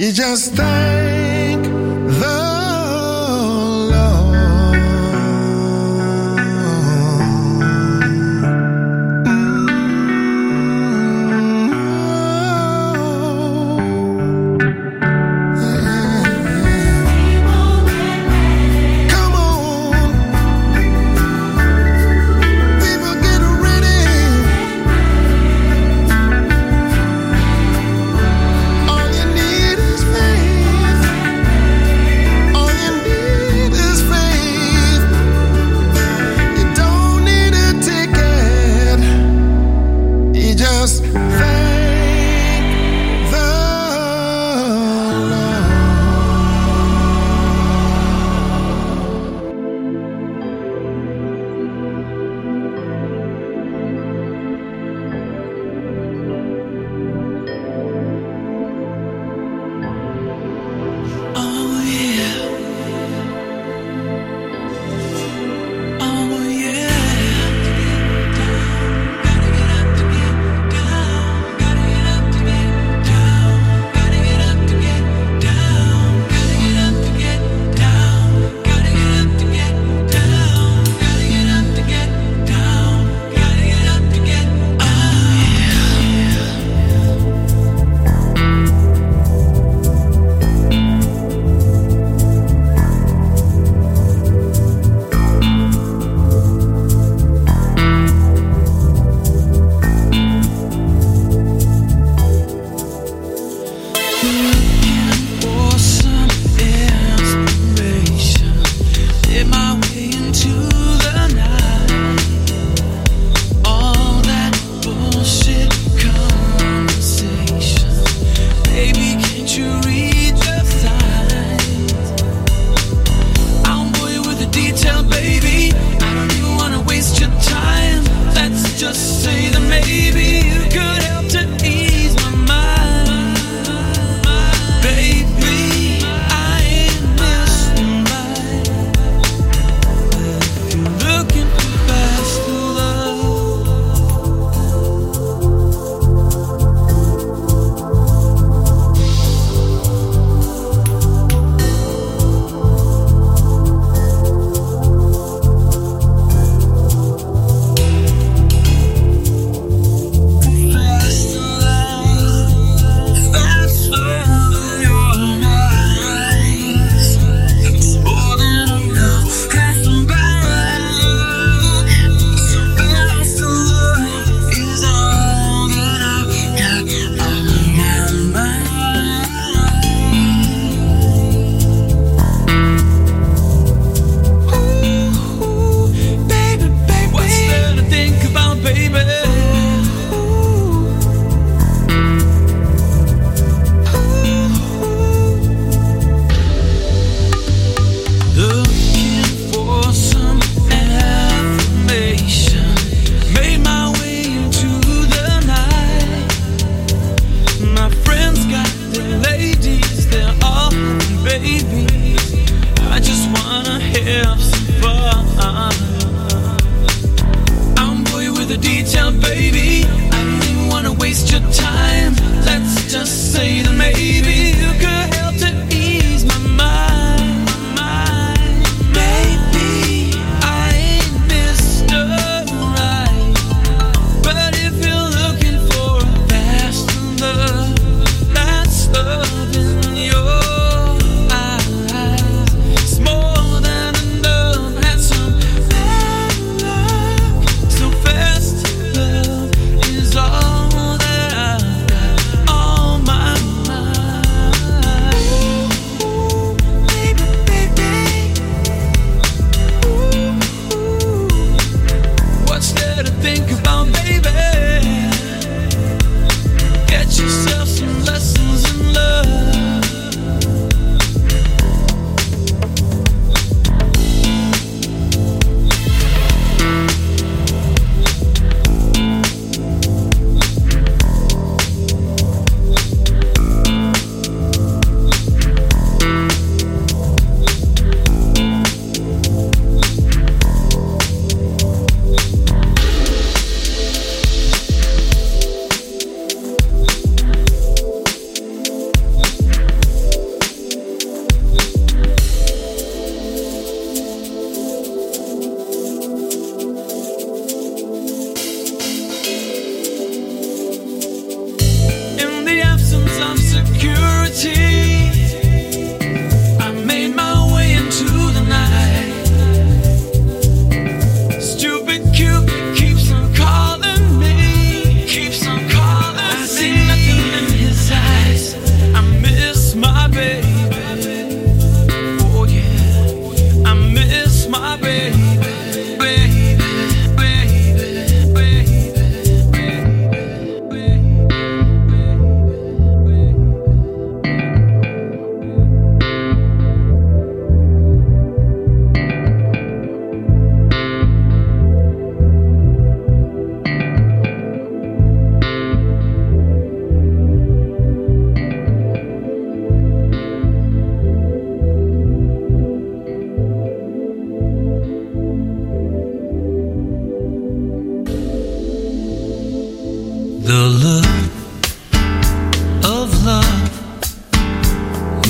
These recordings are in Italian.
You just thank the All you need is faith.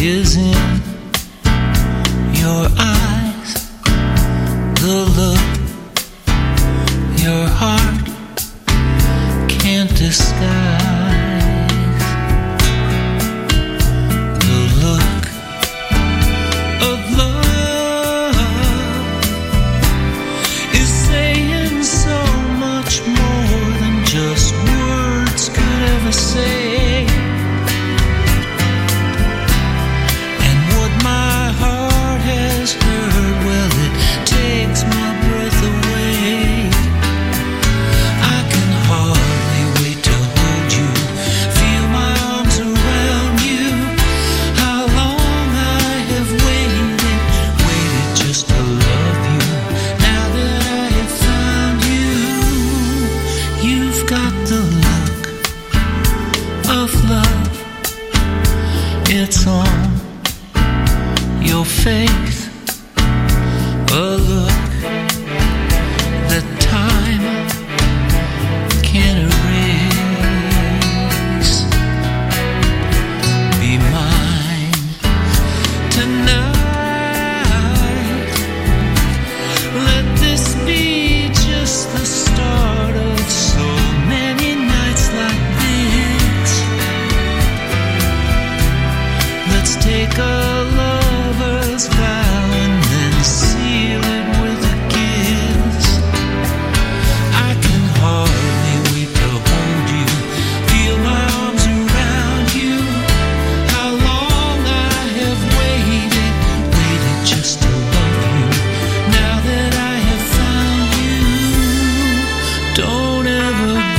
is in your eyes, the look your heart can't disguise. The look of love is saying so much more than just words could ever say. And what my heart has heard, well, it takes my breath away. I can hardly wait to hold you, feel my arms around you. How long I have waited just to love you. Now that I have found you, you've got the look of love. It's on your face, a look that time can't erase. Be mine tonight. Let this be just the start of so many nights like this. Let's take a lover's vow and then seal it with a kiss. I can hardly wait to hold you, feel my arms around you. How long I have waited just to love you. Now that I have found you, don't ever go.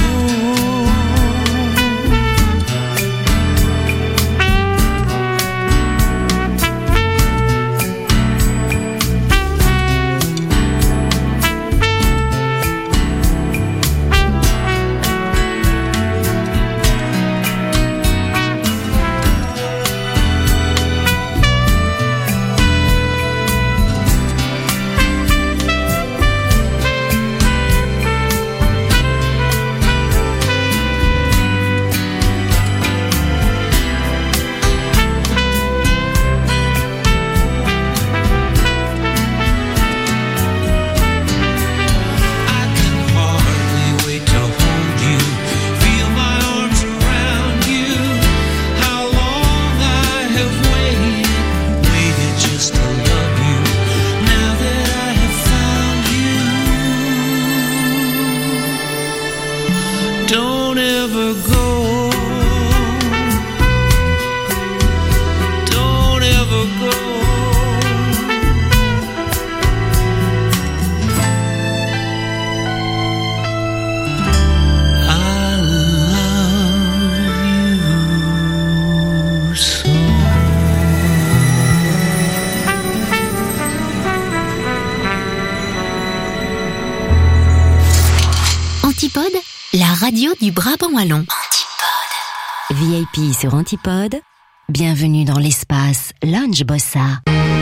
Don't ever go. Don't ever go. I love you so. Antipode, la radio du Brabant wallon. Antipode. VIP sur Antipode. Bienvenue dans l'espace Lounge Bossa.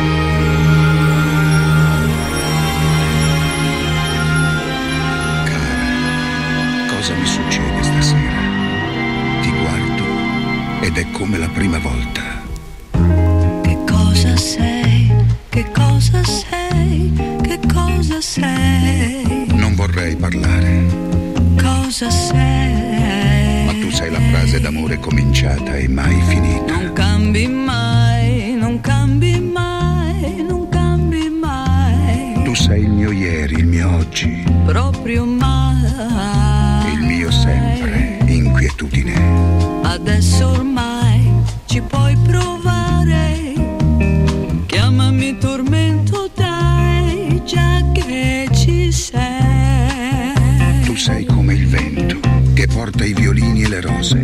Cara, cosa mi succede stasera? Ti guardo ed è come la prima volta. Che cosa sei? Che cosa sei? Che cosa sei? Non vorrei parlare, Cosa sei? ma tu sei la frase d'amore cominciata e mai finita. Non cambi mai, non cambi mai, non cambi mai. Tu sei il mio ieri, il mio oggi, Proprio mai. il mio sempre, inquietudine. Adesso ormai ci puoi provare. Chiamami tormento, dai, già che ci sei. Tu sei come il vento che porta i violini e le rose.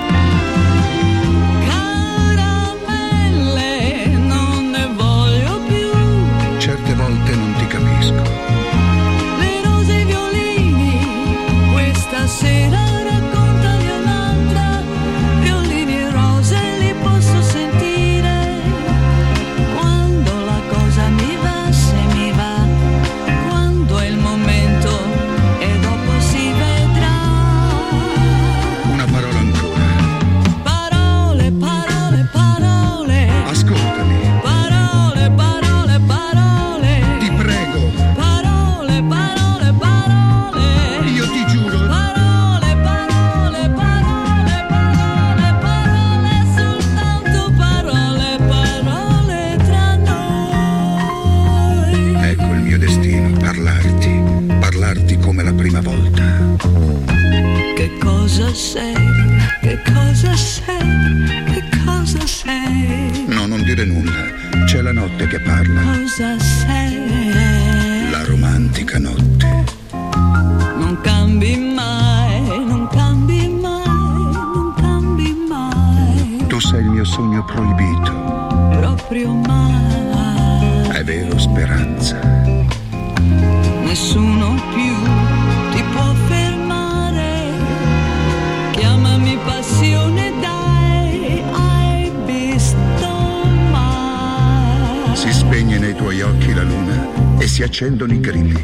Caramelle, non ne voglio più. Certe volte non ti capisco. Le rose e i violini, questa sera raccontami un'altra Che cosa sei? Che cosa sei? No, non dire nulla. C'è la notte che parla. Cosa sei? La romantica notte. Non cambi mai, non cambi mai, non cambi mai. Tu sei il mio sogno proibito. Proprio mai. È vero, Speranza. Nessuno più ti può fermare. Chiamami passione, dai, hai visto mai? Si spegne nei tuoi occhi la luna e si accendono i grilli.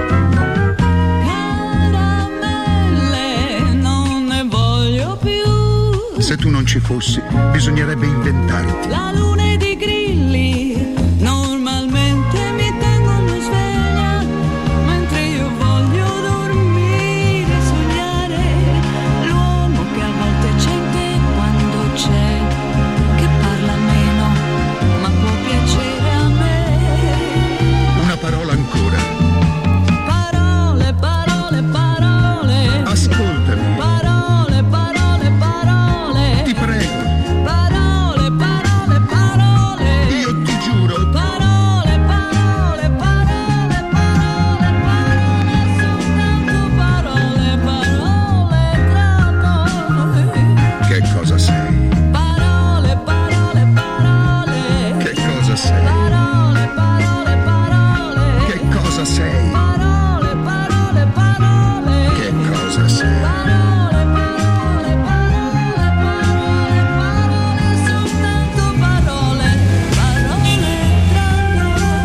Caramelle, non ne voglio più. Se tu non ci fossi, bisognerebbe inventarti. La luna ed i grilli normalmente mi tengono sveglia, mentre io voglio dormire, sognare. L'uomo che a volte c'è quando c'è, che parla meno, ma può piacere a me. Una parola ancora. Parole, parole, parole. Ascoltami. Parole, parole, parole. Ti prego. Parole, parole, parole. Io ti giuro. Parole, parole, parole, parole, parole, soltanto parole, parole tra noi. Che cosa sei? Parole, parole, parole. Che cosa sei? Parole, parole, parole. Che cosa sei? Parole, parole, parole. Che cosa sei? Parole, parole, parole, parole, parole, soltanto parole, parole tra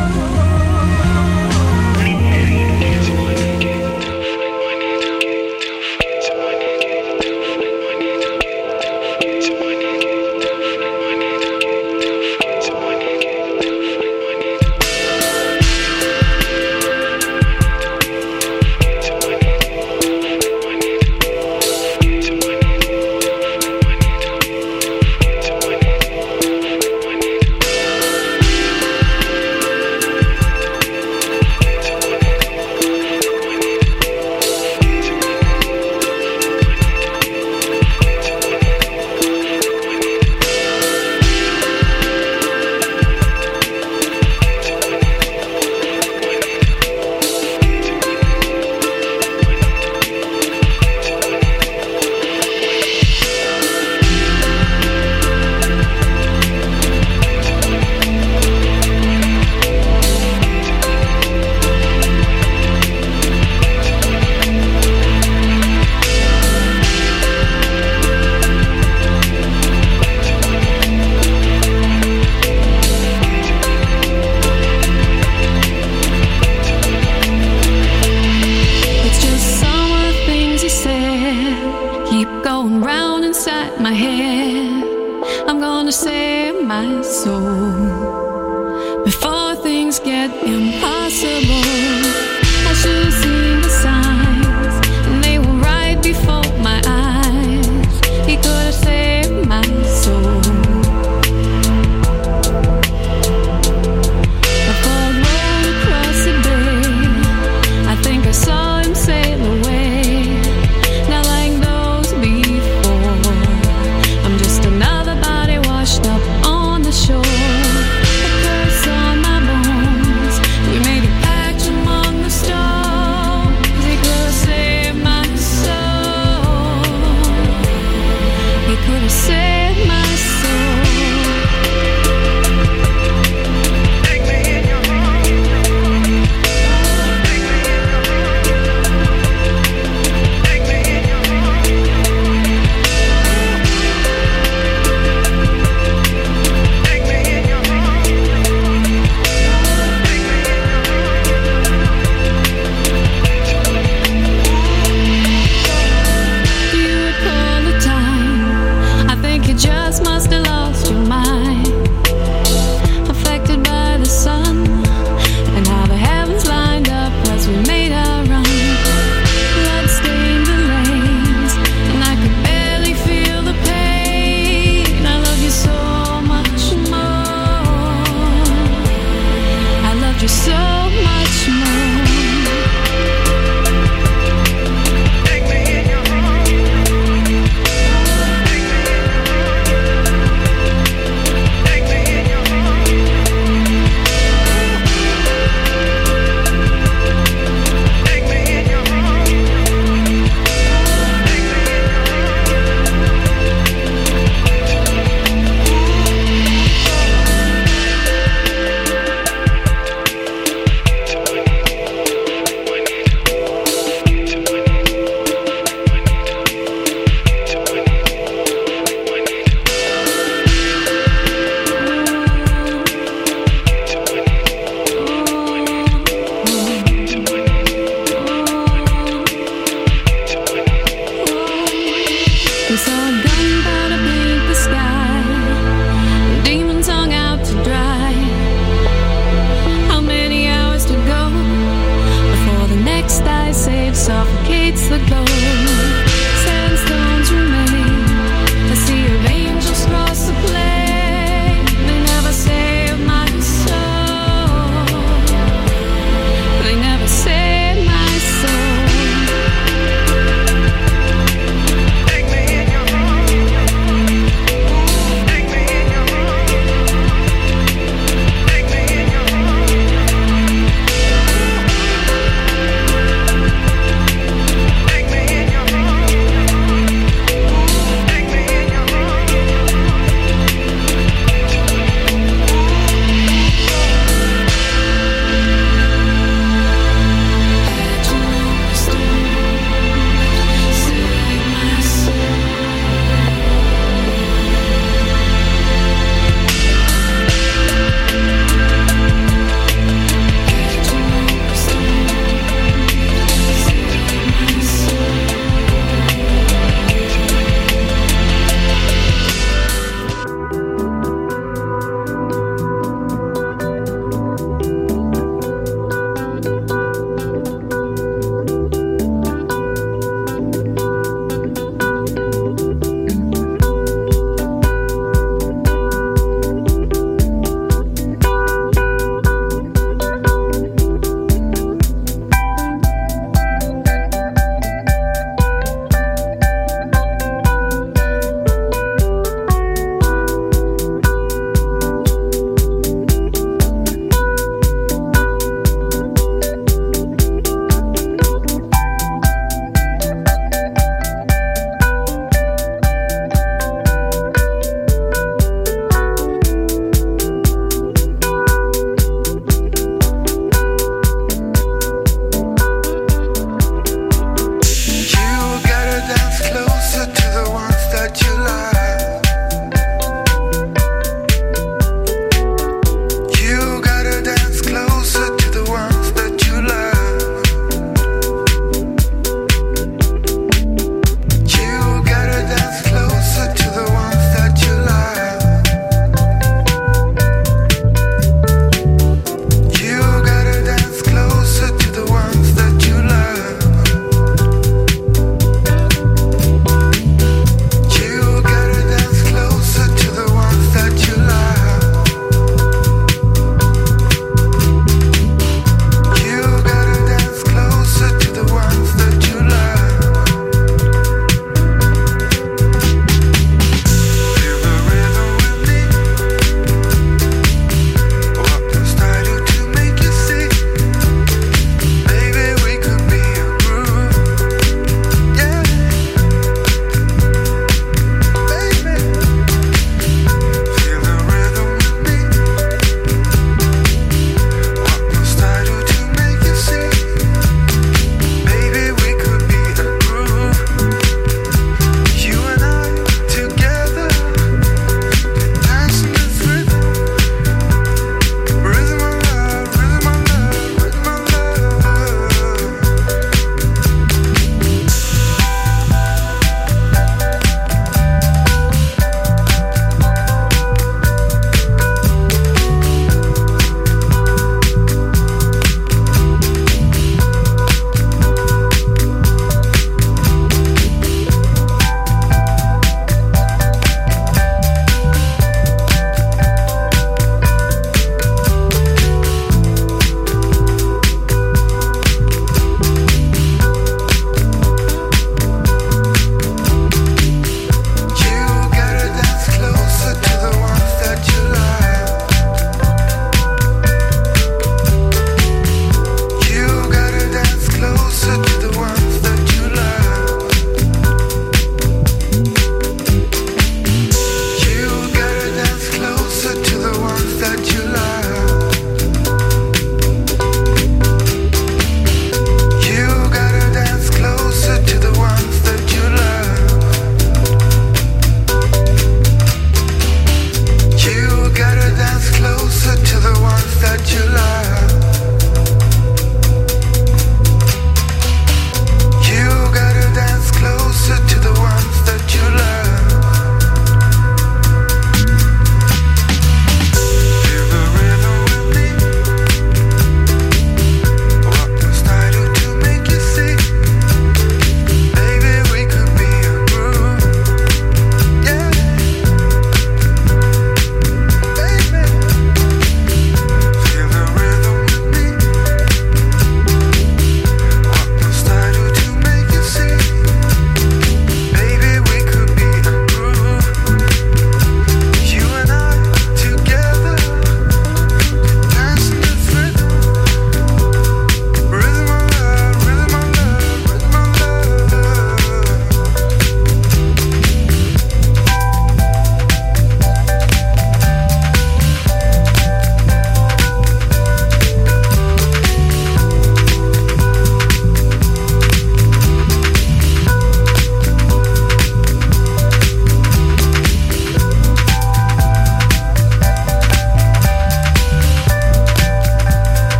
It's just some of the things you said keep going round inside my head. I'm gonna save my soul before things get impossible. I should have seen the signs, and they were right before my eyes. He could have saved my soul. A fog rolled across the bay. I think I saw him sail away. Not like those before. I'm just another body washed up on the shore. A curse on my bones. We made a pact.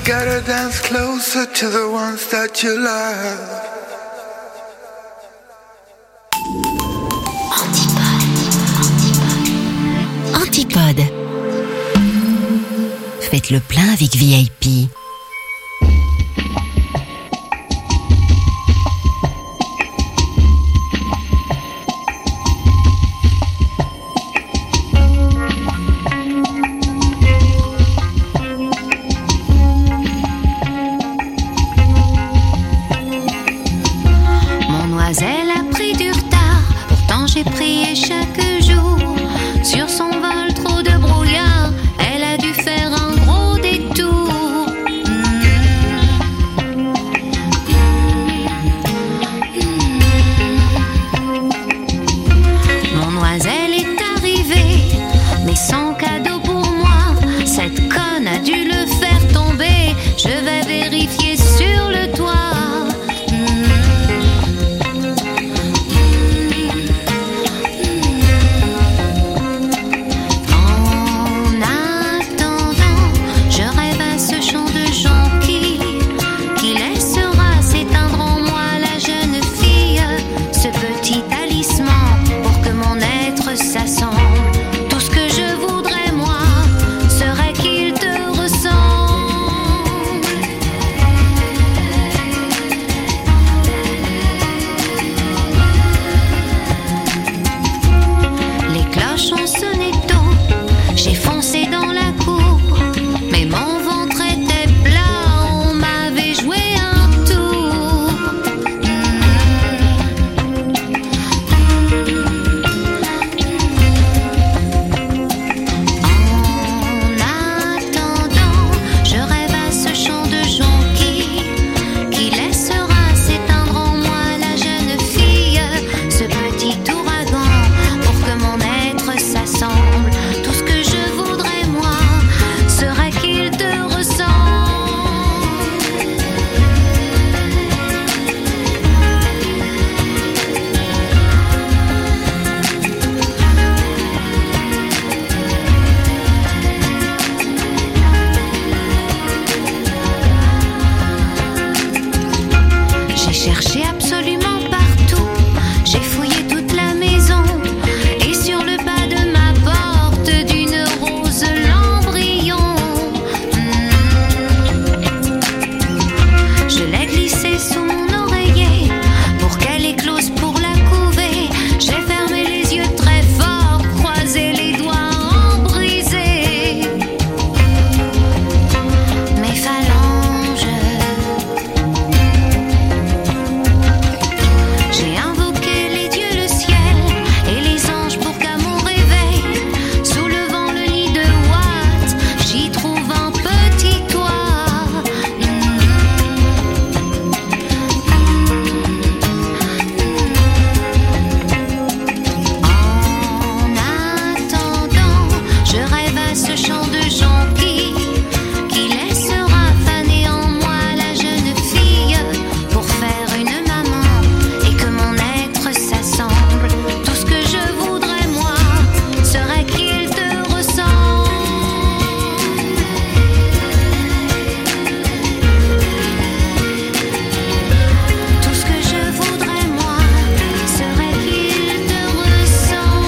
gotta dance closer to the ones that you love. Antipode. Faites le plein avec VIP. Elle a pris du retard, pourtant j'ai prié chaque jour. Sur son vol, trop de brouillard, elle a dû faire un gros détour. Mon oiselle est arrivée, mais sans cadeau pour moi. Cette conne a dû le faire tomber, je vais vérifier sur le toit. Tout ce que je voudrais moi serait qu'il te ressemble. Les cloches ont sonné tôt, j'ai foncé dans la cour, mais mon ventre était plat, on m'avait joué un tour. Tout ce que je voudrais moi serait qu'il te ressemble. J'ai cherché absolument partout, j'ai fouillé toute la maison. Et sur le pas de ma porte, d'une rose l'embryon. Je l'ai glissée sous mon oreiller pour qu'elle éclose pour la couver. J'ai fermé les yeux très fort, croisé les doigts en brisé. Mes phalanges. J'ai invoqué les dieux, le ciel et les anges pour qu'à mon réveil, soulevant le nid de Watt, j'y trouve un petit toit. En attendant, je rêve à ce chant de jonquille qui laissera faner en moi la jeune fille pour faire une maman et que mon être s'assemble. Tout ce que je voudrais moi serait qu'il te ressemble. Tout ce que je voudrais moi serait qu'il te ressemble.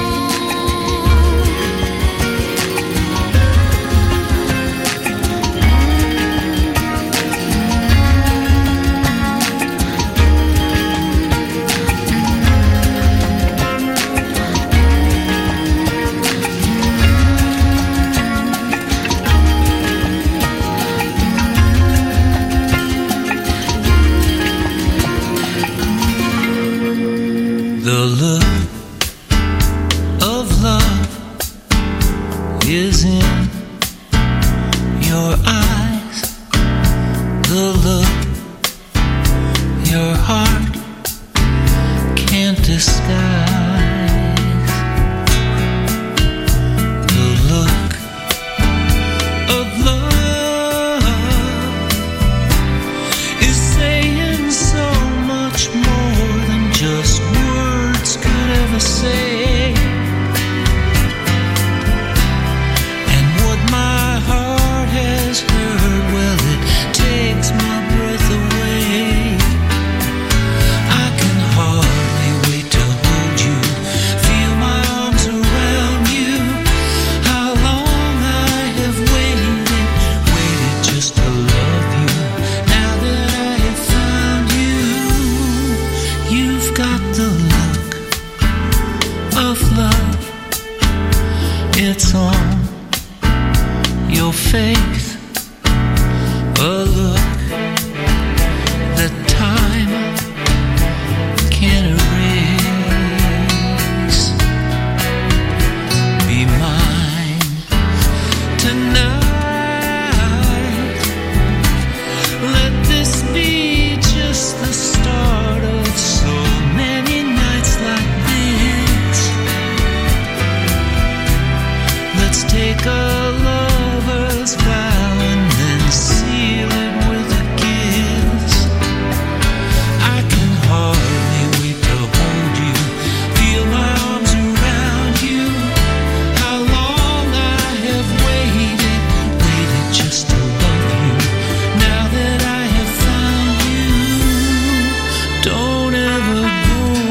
The look of love is in your eyes. The look your heart can't disguise. The look of love is saying so much more than just words could ever say. of love. It's on your faith, a look that time can't erase. Be mine tonight. Let this be just the start of so many nights like this. Let's take a lover's vow and then seal it with a kiss. I can hardly wait to hold you, feel my arms around you. How long I have waited, waited just to love you. Now that I have found you, don't ever go.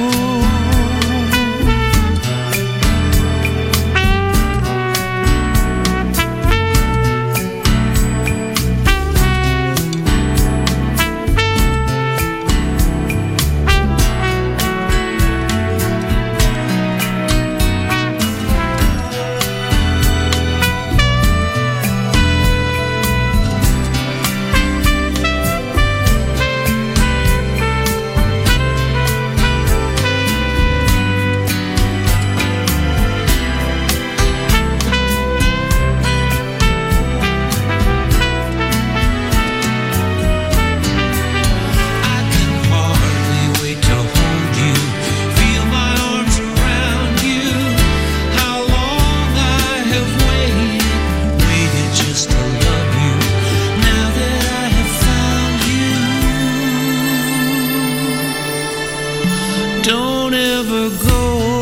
Don't ever go.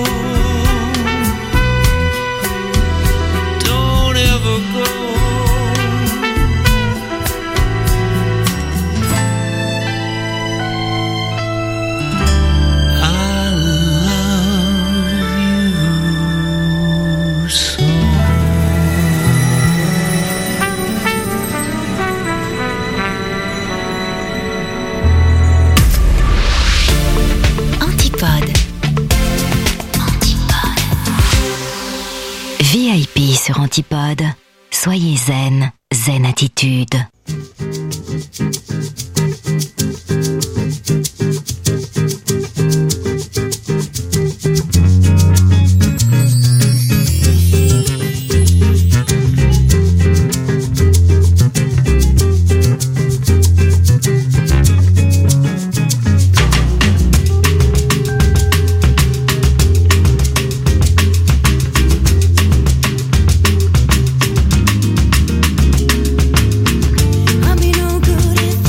Don't ever go. I love you so. VIP sur Antipode. Soyez zen, zen attitude. I'll be no good if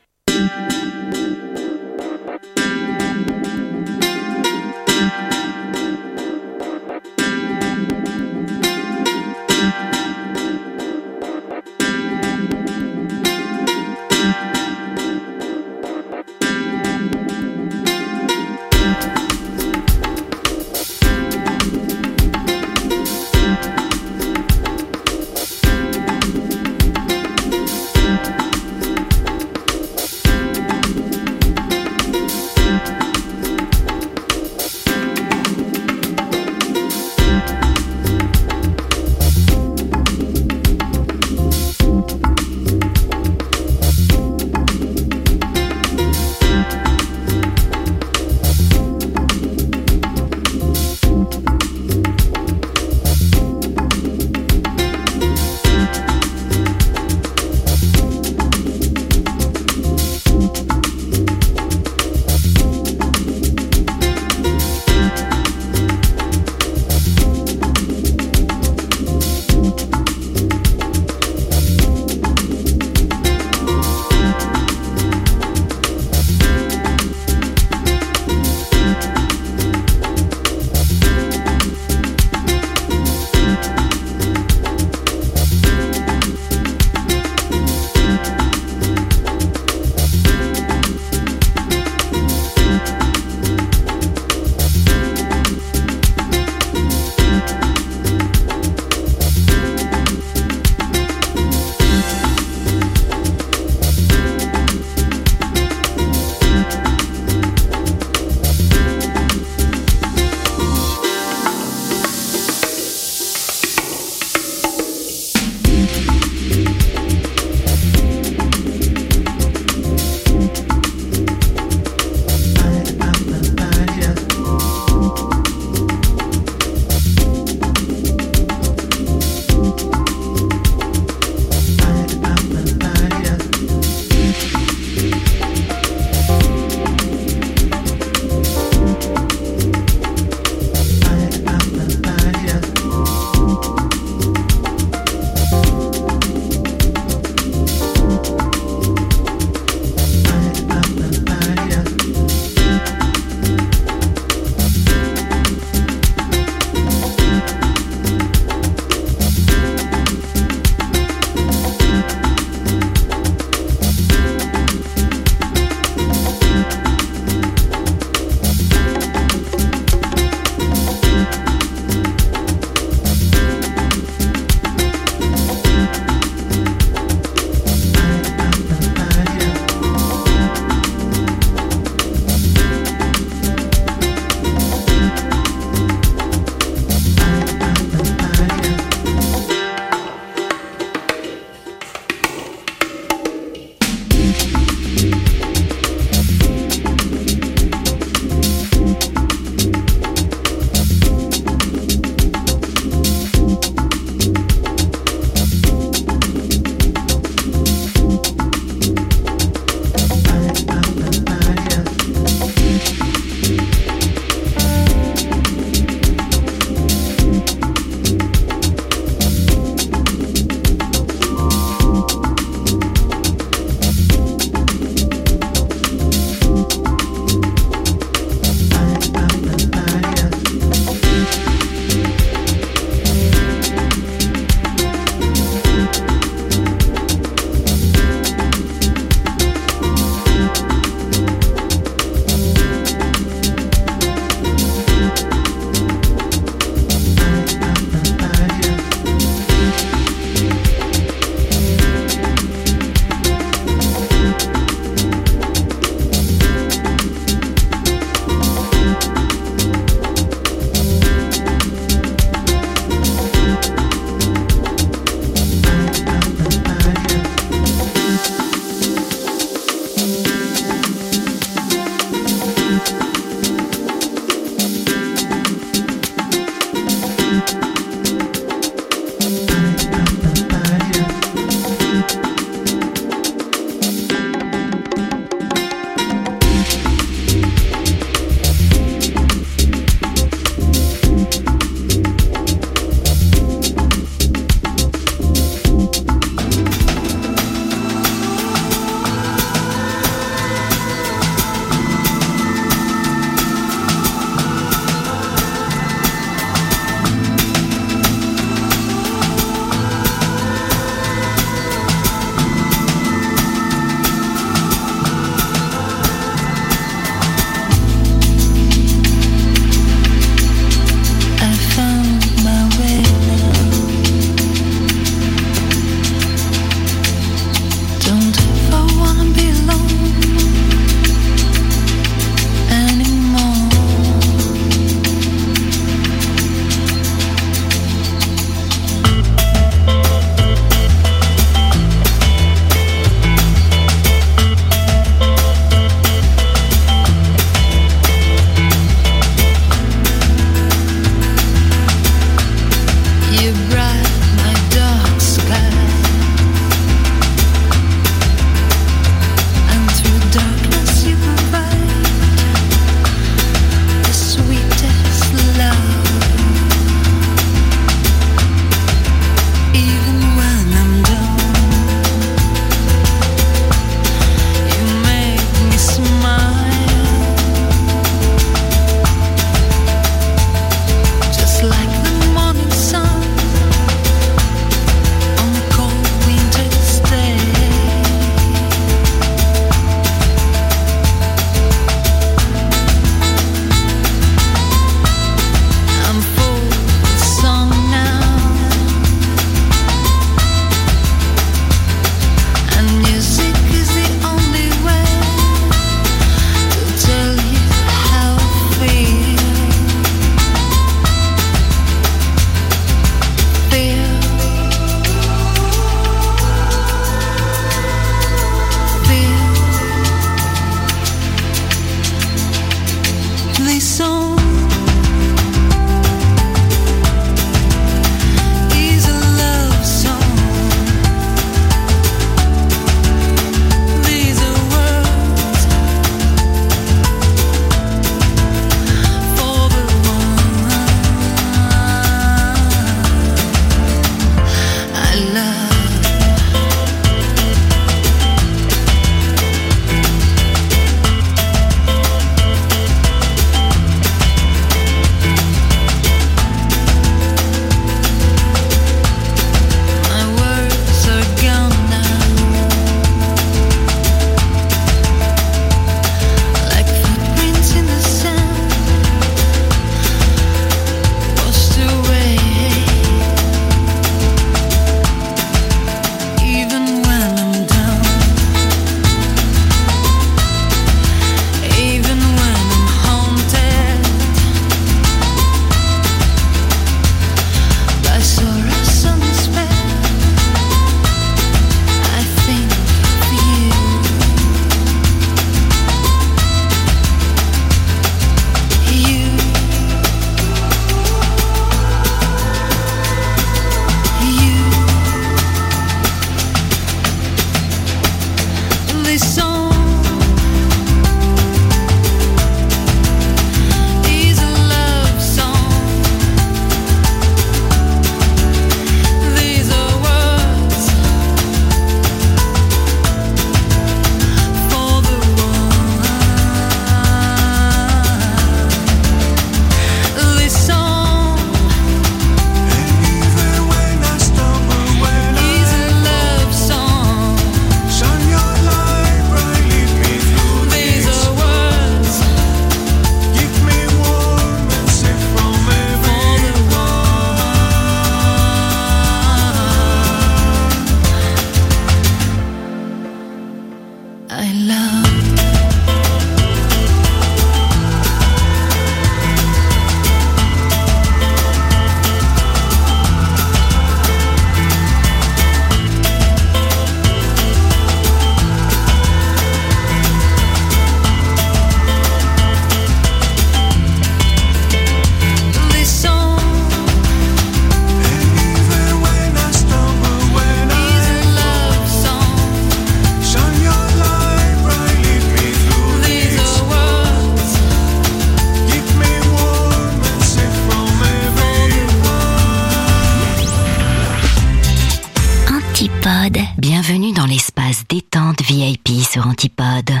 Antipode.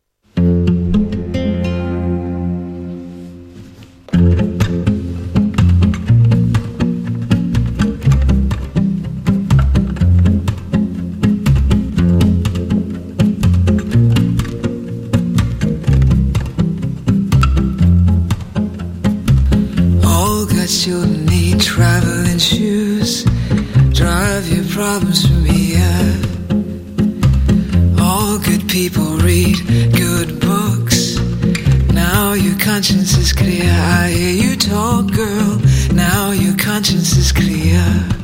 Children need traveling shoes. Drive your problems from here. All good people read good books. Now your conscience is clear. I hear you talk, girl. Now your conscience is clear.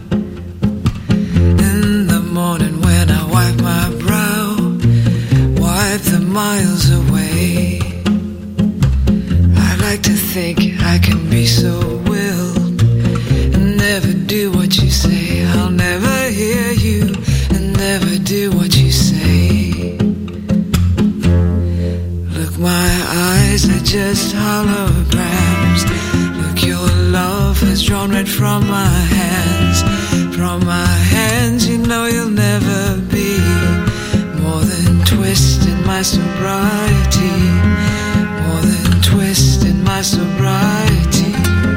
In the morning when I wipe my brow, wipe the miles away. I like to think I can be so willed and never do what you say. I'll never hear you and never do what you say. Look, my eyes are just holograms. Look, your love has drawn red from my hands. From my hands, you know you'll never be more than twist in my sobriety. More than twist in my sobriety.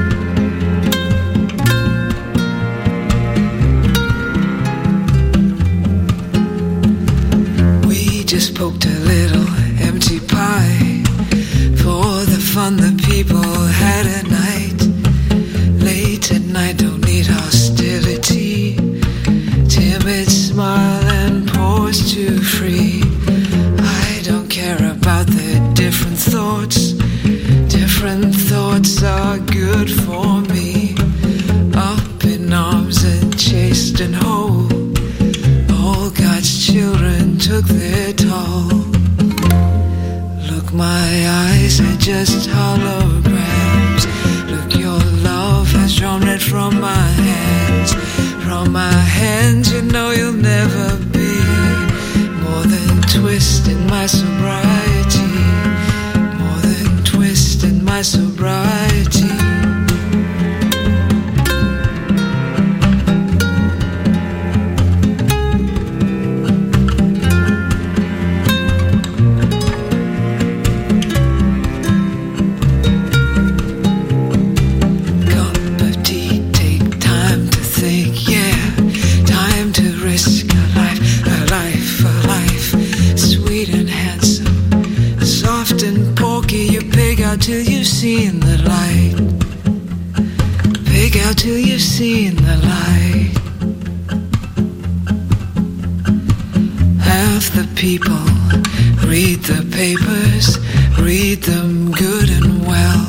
We just poked a little empty pie for the fun the people had at night. Late at night, don't need hostility. Timid smile and pause too free. I don't care about their different thoughts. Different thoughts are good for me. Up in arms and chaste and whole. All God's children took their toll. Look, my eyes are just holograms. Look, your love has drawn red from my hands. From my hands, you know you'll never be more than twist in my sobriety. More than twist in my sobriety. Till you've seen the light. Pig out till you've seen the light. Half the people read the papers, read them good and well.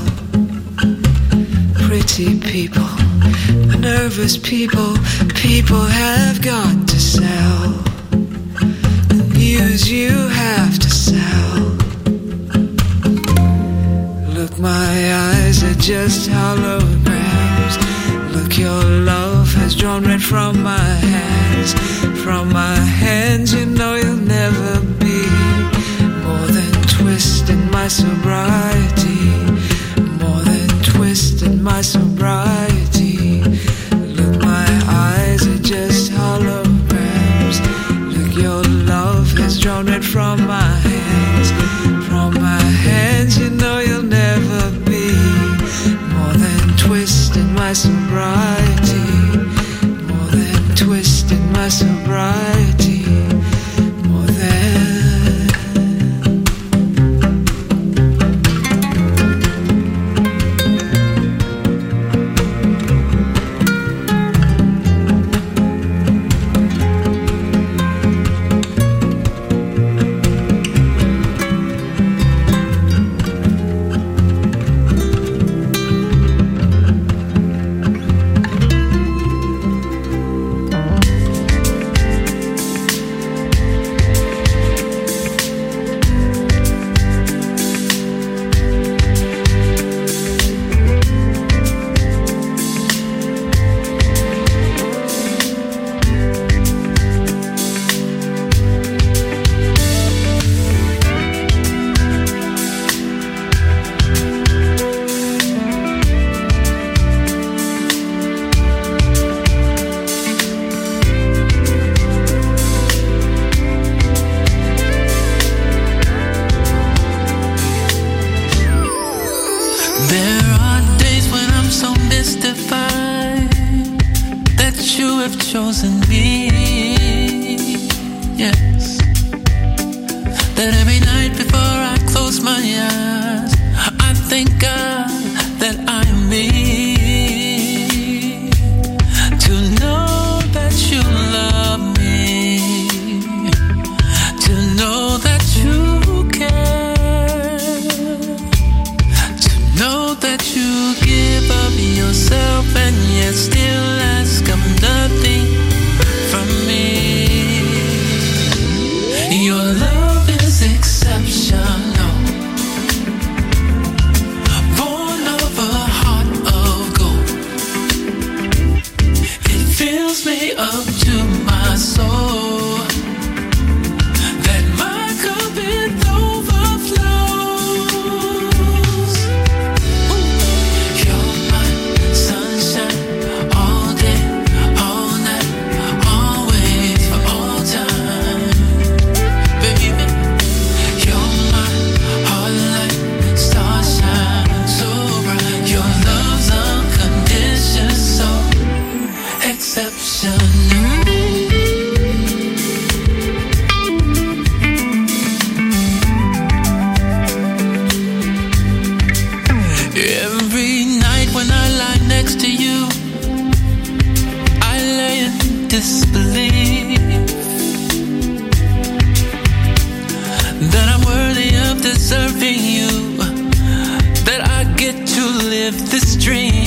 Pretty people, nervous people, people have got to sell. The news you have to sell. Look, my eyes are just holograms. Look, your love has drawn red from my hands. From my hands, you know you'll never be more than twist in my sobriety. More than twist in my sobriety. Look, my eyes are just holograms. Look, your love has drawn red from my hands. From my hands, you know you'll never be more than twist in my sobriety. More than twist in my sobriety. More than chosen me. Yes, that every night before I close my eyes, I thank God that I am me. To know that you love me, to know that you care, to know that you give of yourself and yet still ask of nothing from me. Your love is exceptional, born of a heart of gold. It fills me up to my soul, that my cup it overflows. You're my sunshine, all day, all night, always, for all time. Baby, you're my heart light, starshine, so bright. Your love's unconditional, so exceptional. Every night when I lie next to you, I lay in disbelief that I'm worthy of deserving you, that I get to live this dream.